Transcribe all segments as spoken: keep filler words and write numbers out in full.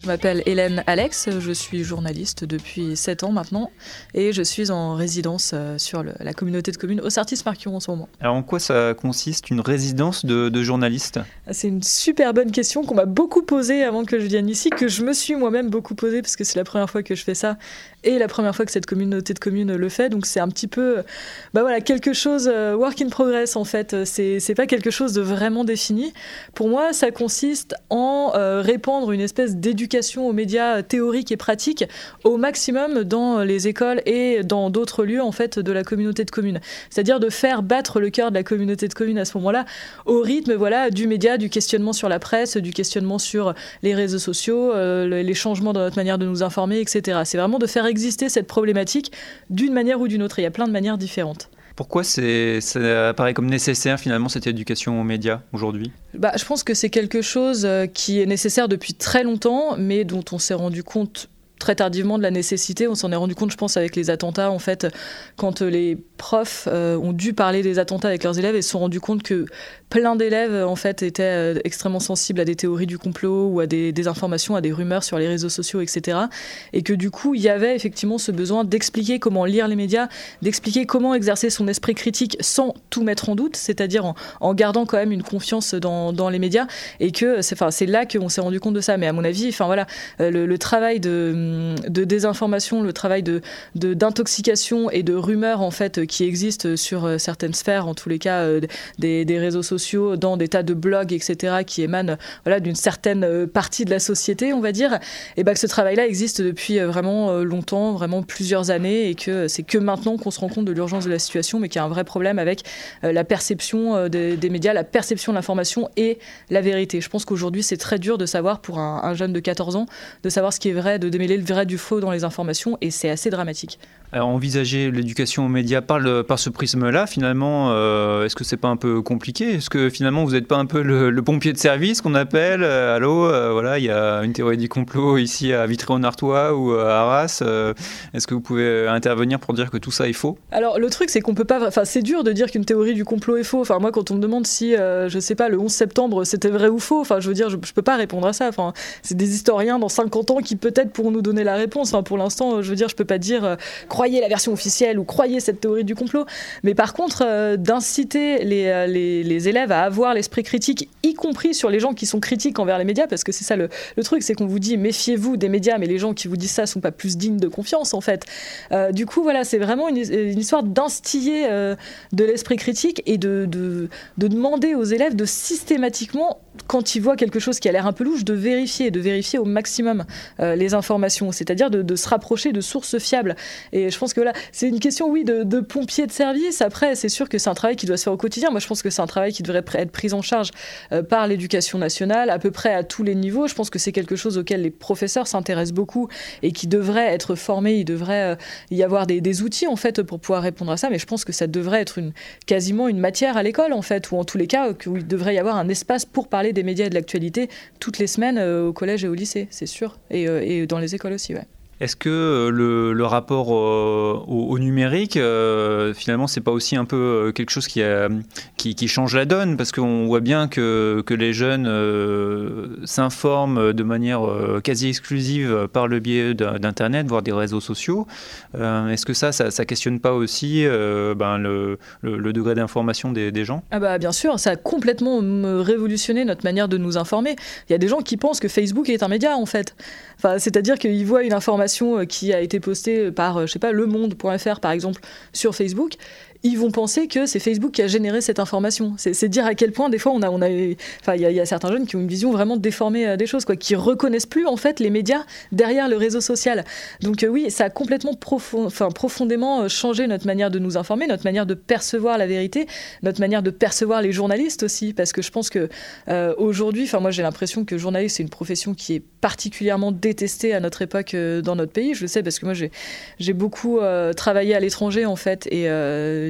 Je m'appelle Hélène Alex, je suis journaliste depuis sept ans maintenant et je suis en résidence sur le, la communauté de communes Auxertis-Marquion en ce moment. Alors en quoi ça consiste une résidence de, de journaliste ? C'est une super bonne question qu'on m'a beaucoup posée avant que je vienne ici, que je me suis moi-même beaucoup posée parce que c'est la première fois que je fais ça et la première fois que cette communauté de communes le fait, donc c'est un petit peu bah voilà, quelque chose work in progress en fait, c'est, c'est pas quelque chose de vraiment défini. Pour moi ça consiste en euh, répandre une espèce d'éducation aux médias théoriques et pratiques au maximum dans les écoles et dans d'autres lieux en fait de la communauté de communes, c'est-à-dire de faire battre le cœur de la communauté de communes à ce moment-là au rythme voilà, du média, du questionnement sur la presse, du questionnement sur les réseaux sociaux, euh, les changements dans notre manière de nous informer, et cetera. C'est vraiment de faire exister cette problématique d'une manière ou d'une autre. Il y a plein de manières différentes. Pourquoi c'est, ça apparaît comme nécessaire finalement cette éducation aux médias aujourd'hui ? Bah, je pense que c'est quelque chose qui est nécessaire depuis très longtemps, mais dont on s'est rendu compte très tardivement de la nécessité. On s'en est rendu compte, je pense, avec les attentats, en fait, quand les profs euh, ont dû parler des attentats avec leurs élèves et se sont rendus compte que plein d'élèves, en fait, étaient euh, extrêmement sensibles à des théories du complot ou à des, des informations, à des rumeurs sur les réseaux sociaux, et cetera. Et que du coup, il y avait effectivement ce besoin d'expliquer comment lire les médias, d'expliquer comment exercer son esprit critique sans tout mettre en doute, c'est-à-dire en, en gardant quand même une confiance dans, dans les médias. Et que c'est, enfin, c'est là qu'on s'est rendu compte de ça. Mais à mon avis, enfin, voilà, euh, le, le travail de de désinformation, le travail de, de, d'intoxication et de rumeurs en fait, qui existent sur certaines sphères, en tous les cas euh, des, des réseaux sociaux, dans des tas de blogs, et cetera, qui émanent voilà, d'une certaine partie de la société, on va dire, et ben, que ce travail-là existe depuis vraiment longtemps, vraiment plusieurs années, et que c'est que maintenant qu'on se rend compte de l'urgence de la situation, mais qu'il y a un vrai problème avec la perception des, des médias, la perception de l'information et la vérité. Je pense qu'aujourd'hui, c'est très dur de savoir, pour un, un jeune de quatorze ans, de savoir ce qui est vrai, de démêler le vrai du faux dans les informations, et c'est assez dramatique. Alors, envisager l'éducation aux médias par, le, par ce prisme-là, finalement, euh, est-ce que c'est pas un peu compliqué ? Est-ce que finalement vous n'êtes pas un peu le, le pompier de service qu'on appelle ? euh, Allô, euh, voilà, il y a une théorie du complot ici à Vitry-en-Artois ou à Arras. Euh, est-ce que vous pouvez intervenir pour dire que tout ça est faux ? Alors le truc c'est qu'on peut pas, enfin c'est dur de dire qu'une théorie du complot est faux. Enfin moi quand on me demande si, euh, je sais pas, le onze septembre c'était vrai ou faux, enfin je veux dire je, je peux pas répondre à ça. Enfin c'est des historiens dans cinquante ans qui peut-être pourront nous donner la réponse. Enfin pour l'instant je veux dire je peux pas dire euh, croyez la version officielle ou croyez cette théorie du complot. Mais par contre, euh, d'inciter les, les, les élèves à avoir l'esprit critique, y compris sur les gens qui sont critiques envers les médias, parce que c'est ça le, le truc, c'est qu'on vous dit méfiez-vous des médias, mais les gens qui vous disent ça sont pas plus dignes de confiance en fait. Euh, du coup, voilà, c'est vraiment une, une histoire d'instiller euh, de l'esprit critique et de, de, de demander aux élèves de systématiquement, quand ils voient quelque chose qui a l'air un peu louche, de vérifier, de vérifier au maximum euh, les informations, c'est-à-dire de, de se rapprocher de sources fiables. Et je pense que voilà, c'est une question, oui, de, de pompier de service. Après, c'est sûr que c'est un travail qui doit se faire au quotidien. Moi, je pense que c'est un travail qui devrait être pris en charge euh, par l'éducation nationale, à peu près à tous les niveaux. Je pense que c'est quelque chose auquel les professeurs s'intéressent beaucoup et qui devrait être formés. Il devrait euh, y avoir des, des outils, en fait, pour pouvoir répondre à ça. Mais je pense que ça devrait être une, quasiment une matière à l'école, en fait, ou en tous les cas, où il devrait y avoir un espace pour parler des médias et de l'actualité toutes les semaines euh, au collège et au lycée, c'est sûr. Et, euh, et dans les écoles aussi, ouais. Est-ce que le, le rapport au, au, au numérique, euh, finalement, c'est pas aussi un peu quelque chose qui, a, qui, qui change la donne ? Parce qu'on voit bien que, que les jeunes euh, s'informent de manière euh, quasi exclusive par le biais d'Internet, voire des réseaux sociaux. Euh, est-ce que ça, ça, ça questionne pas aussi euh, ben, le, le, le degré d'information des, des gens ? Ah bah bien sûr, ça a complètement révolutionné notre manière de nous informer. Il y a des gens qui pensent que Facebook est un média, en fait. Enfin, c'est-à-dire qu'ils voient une information qui a été postée par, je sais pas, le monde point f r par exemple, sur Facebook, ils vont penser que c'est Facebook qui a généré cette information. C'est, c'est dire à quel point, des fois, on a, on a, enfin, il y, y a certains jeunes qui ont une vision vraiment déformée euh, des choses, quoi, qui reconnaissent plus, en fait, les médias derrière le réseau social. Donc, euh, oui, ça a complètement profond, enfin, profondément changé notre manière de nous informer, notre manière de percevoir la vérité, notre manière de percevoir les journalistes aussi, parce que je pense que euh, aujourd'hui, enfin, moi, j'ai l'impression que journaliste, c'est une profession qui est particulièrement détestée à notre époque euh, dans notre pays. Je le sais parce que moi, j'ai, j'ai beaucoup euh, travaillé à l'étranger, en fait, et euh,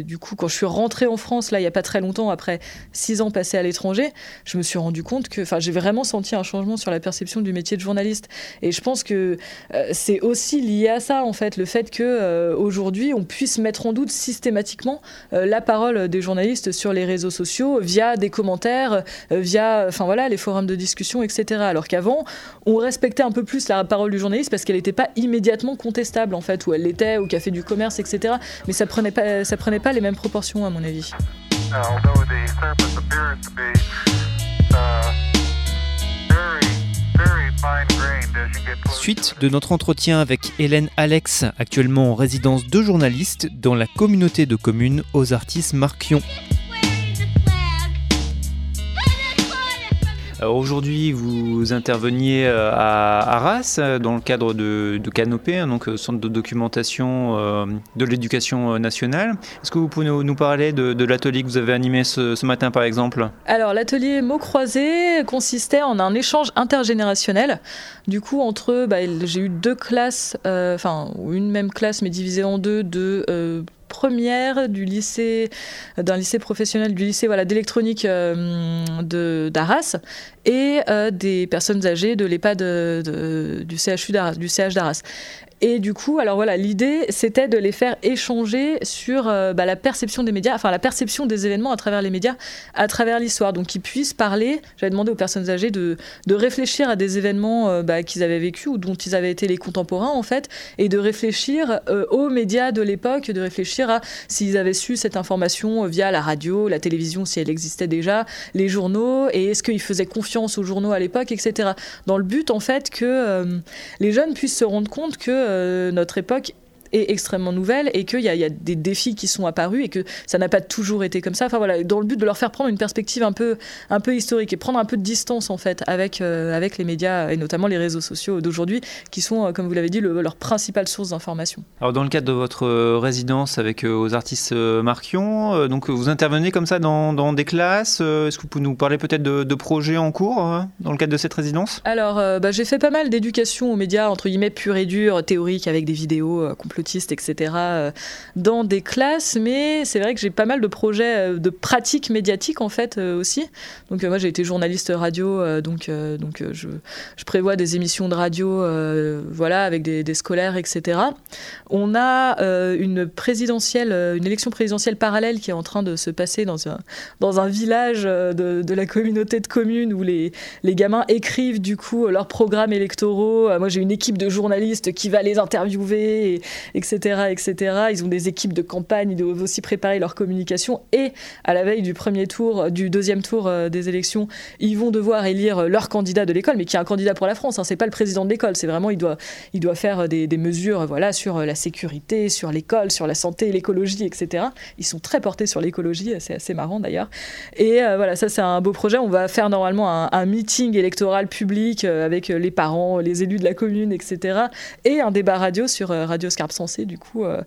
du coup, quand je suis rentrée en France, là, il n'y a pas très longtemps, après six ans passés à l'étranger, je me suis rendu compte que, enfin, j'ai vraiment senti un changement sur la perception du métier de journaliste. Et je pense que euh, c'est aussi lié à ça, en fait, le fait que euh, aujourd'hui, on puisse mettre en doute systématiquement euh, la parole des journalistes sur les réseaux sociaux via des commentaires, euh, via, enfin voilà, les forums de discussion, et cetera. Alors qu'avant, on respectait un peu plus la parole du journaliste parce qu'elle n'était pas immédiatement contestable, en fait, où elle l'était, au café du commerce, et cetera. Mais ça prenait pas, ça prenait pas les mêmes proportions, à mon avis. Suite de notre entretien avec Hélène Alex, actuellement en résidence de journaliste dans la communauté de communes Ozartis-Marquion. Alors aujourd'hui, vous interveniez à Arras dans le cadre de, de Canopé, hein, donc centre de documentation euh, de l'éducation nationale. Est-ce que vous pouvez nous, nous parler de, de l'atelier que vous avez animé ce, ce matin, par exemple ? Alors l'atelier mots croisés consistait en un échange intergénérationnel. Du coup, entre, bah, j'ai eu deux classes, euh, enfin une même classe mais divisée en deux, de euh, première du lycée, d'un lycée professionnel, du lycée voilà, d'électronique euh, de, d'Arras, et euh, des personnes âgées de l'EHPAD de, de, du C H U d'Arras, du C H d'Arras. Et du coup, alors voilà, l'idée, c'était de les faire échanger sur euh, bah, la perception des médias, enfin la perception des événements à travers les médias, à travers l'histoire. Donc qu'ils puissent parler, j'avais demandé aux personnes âgées de, de réfléchir à des événements euh, bah, qu'ils avaient vécus ou dont ils avaient été les contemporains, en fait, et de réfléchir euh, aux médias de l'époque, de réfléchir à s'ils avaient su cette information via la radio, la télévision, si elle existait déjà, les journaux, et est-ce qu'ils faisaient confiance aux journaux à l'époque, et cetera. Dans le but, en fait, que euh, les jeunes puissent se rendre compte que Euh, notre époque est extrêmement nouvelle et qu'il y a, il y a des défis qui sont apparus et que ça n'a pas toujours été comme ça. Enfin voilà, dans le but de leur faire prendre une perspective un peu, un peu historique et prendre un peu de distance en fait avec, euh, avec les médias et notamment les réseaux sociaux d'aujourd'hui qui sont, euh, comme vous l'avez dit, le, leur principale source d'information. Alors dans le cadre de votre résidence avec euh, Ozartis-Marquion, euh, donc vous intervenez comme ça dans, dans des classes. Euh, est-ce que vous pouvez nous parler peut-être de, de projets en cours euh, dans le cadre de cette résidence ? Alors euh, bah, j'ai fait pas mal d'éducation aux médias entre guillemets purs et durs, théoriques avec des vidéos euh, complotistes, et cetera, euh, dans des classes, mais c'est vrai que j'ai pas mal de projets euh, de pratiques médiatiques en fait euh, aussi. Donc euh, moi j'ai été journaliste radio, euh, donc, euh, donc euh, je, je prévois des émissions de radio euh, voilà, avec des, des scolaires, et cetera. On a euh, une présidentielle, une élection présidentielle parallèle qui est en train de se passer dans un, dans un village de, de la communauté de communes où les, les gamins écrivent du coup leurs programmes électoraux. Moi j'ai une équipe de journalistes qui va les interviewer, et, etc., et cetera. Ils ont des équipes de campagne, ils doivent aussi préparer leur communication et à la veille du premier tour, du deuxième tour des élections, ils vont devoir élire leur candidat de l'école, mais qui est un candidat pour la France, hein, c'est pas le président de l'école, c'est vraiment, il doit, il doit faire des, des mesures voilà, sur la sécurité, sur l'école, sur la santé, l'écologie, et cetera. Ils sont très portés sur l'écologie, c'est assez marrant d'ailleurs. Et euh, voilà, ça c'est un beau projet, on va faire normalement un, un meeting électoral public euh, avec les parents, les élus de la commune, et cetera. Et un débat radio sur euh, Radio Scarpe Sensée, du coup, euh,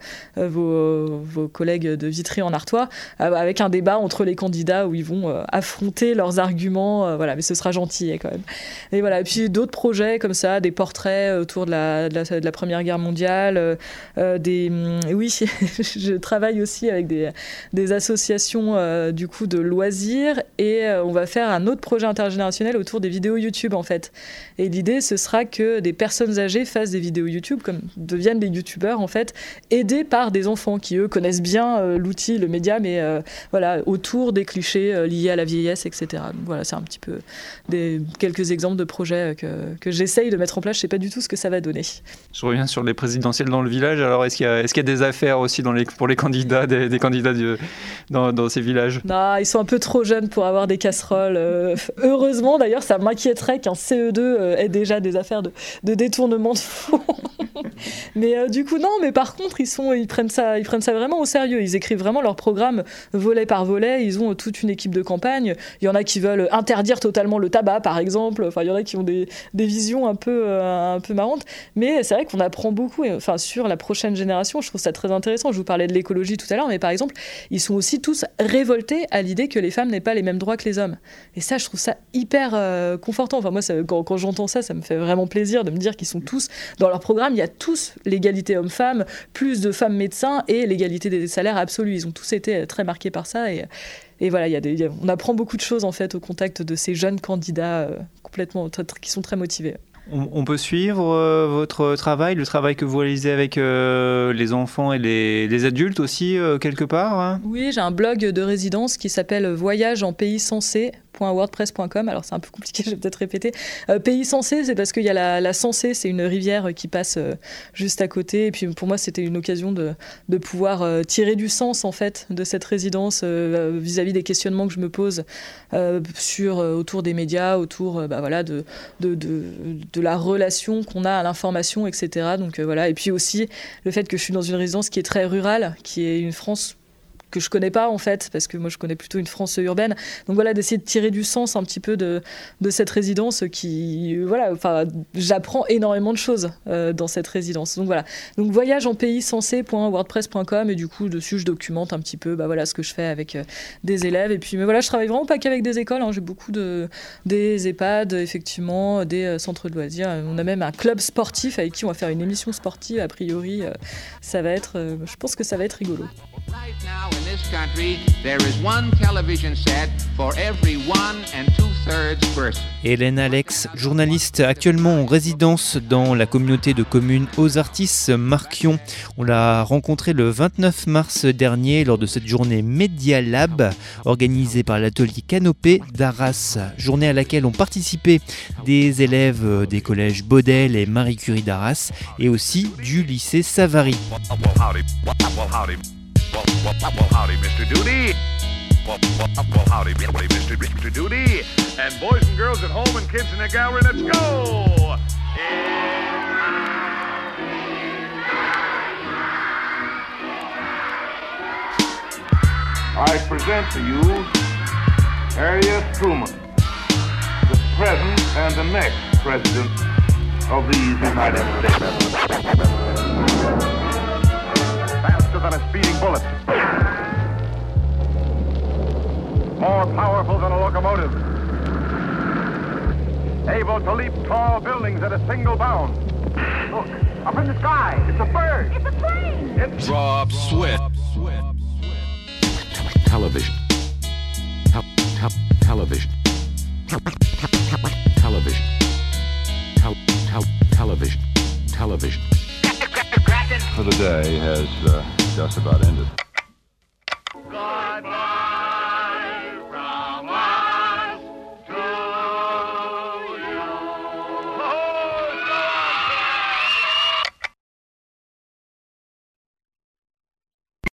vos, vos collègues de Vitry en Artois, euh, avec un débat entre les candidats où ils vont euh, affronter leurs arguments, euh, voilà, mais ce sera gentil quand même. Et voilà, et puis d'autres projets comme ça, des portraits autour de la, de la, de la Première Guerre mondiale, euh, euh, des, oui, je travaille aussi avec des, des associations euh, du coup de loisirs et euh, on va faire un autre projet intergénérationnel autour des vidéos YouTube en fait. Et l'idée, ce sera que des personnes âgées fassent des vidéos YouTube, comme deviennent des youtubeurs en fait, aidés par des enfants qui eux connaissent bien euh, l'outil, le média, mais euh, voilà, autour des clichés euh, liés à la vieillesse, et cetera. Donc voilà, c'est un petit peu des, quelques exemples de projets que, que j'essaye de mettre en place. Je sais pas du tout ce que ça va donner. Je reviens sur les présidentielles dans le village. Alors est-ce qu'il y a, est-ce qu'il y a des affaires aussi dans les, pour les candidats, des, des candidats de, dans, dans ces villages ? Non, ils sont un peu trop jeunes pour avoir des casseroles. Euh, heureusement d'ailleurs, ça m'inquiéterait qu'un C E deux euh, ait déjà des affaires de, de détournement de fonds. Mais euh, du coup non, mais par contre ils sont, ils prennent ça, ils prennent ça vraiment au sérieux. Ils écrivent vraiment leur programme volet par volet. Ils ont toute une équipe de campagne. Il y en a qui veulent interdire totalement le tabac, par exemple. Enfin, il y en a qui ont des, des visions un peu, euh, un peu marrantes. Mais c'est vrai qu'on apprend beaucoup. Et, enfin, sur la prochaine génération, je trouve ça très intéressant. Je vous parlais de l'écologie tout à l'heure, mais par exemple, ils sont aussi tous révoltés à l'idée que les femmes n'aient pas les mêmes droits que les hommes. Et ça, je trouve ça hyper euh, confortant. Enfin, moi, ça, quand, quand j'entends ça, ça me fait vraiment plaisir de me dire qu'ils sont tous dans leur programme. Il y a tous l'égalité homme-femme. femmes, plus de femmes médecins et l'égalité des salaires absolue. Ils ont tous été très marqués par ça et, et voilà, y a des, y a, on apprend beaucoup de choses en fait au contact de ces jeunes candidats euh, complètement, t- qui sont très motivés. On, on peut suivre euh, votre travail, le travail que vous réalisez avec euh, les enfants et les, les adultes aussi, euh, quelque part hein. Oui, j'ai un blog de résidence qui s'appelle voyage en pays sensé point wordpress point com. Alors c'est un peu compliqué, je vais peut-être répéter. Euh, pays sensé, c'est parce qu'il y a la, la Sensée, c'est une rivière qui passe euh, juste à côté. Et puis pour moi, c'était une occasion de, de pouvoir euh, tirer du sens en fait de cette résidence euh, vis-à-vis des questionnements que je me pose euh, sur euh, autour des médias, autour euh, bah, voilà de, de, de, de la relation qu'on a à l'information, et cetera. Donc euh, voilà. Et puis aussi le fait que je suis dans une résidence qui est très rurale, qui est une France que je connais pas en fait, parce que moi je connais plutôt une France urbaine. Donc voilà, d'essayer de tirer du sens un petit peu de, de cette résidence qui, voilà, enfin, j'apprends énormément de choses euh, dans cette résidence. Donc voilà, donc voyage en pays sensé point wordpress point com et du coup dessus je documente un petit peu, bah voilà, ce que je fais avec euh, des élèves. Et puis mais voilà, je travaille vraiment pas qu'avec des écoles, hein. J'ai beaucoup de des EHPAD, effectivement, des euh, centres de loisirs. On a même un club sportif avec qui on va faire une émission sportive. A priori, euh, ça va être, euh, je pense que ça va être rigolo. Right now in this country, there is one television set for every one and two-thirds person. Hélène Alex, journaliste actuellement en résidence dans la communauté de communes Ozartis Marquion. On l'a rencontrée le vingt-neuf mars dernier lors de cette journée Media Lab organisée par l'atelier Canopée d'Arras. Journée à laquelle ont participé des élèves des collèges Baudel et Marie Curie d'Arras et aussi du lycée Savary. Well, well, well, howdy, Mister Duty. Well, well, well, howdy, Mister Mister Duty. And boys and girls at home and kids in the gallery, let's go! I present to you Harry S. Truman, the present and the next president of these United States. Faster than a speeding bullet. More powerful than a locomotive. Able to leap tall buildings at a single bound. Look, up in the sky, it's a bird. It's a plane. It's Rob Swift. television. Tel- tel- television. Television. Tel- tel- television. Television. For the day has uh, just about ended.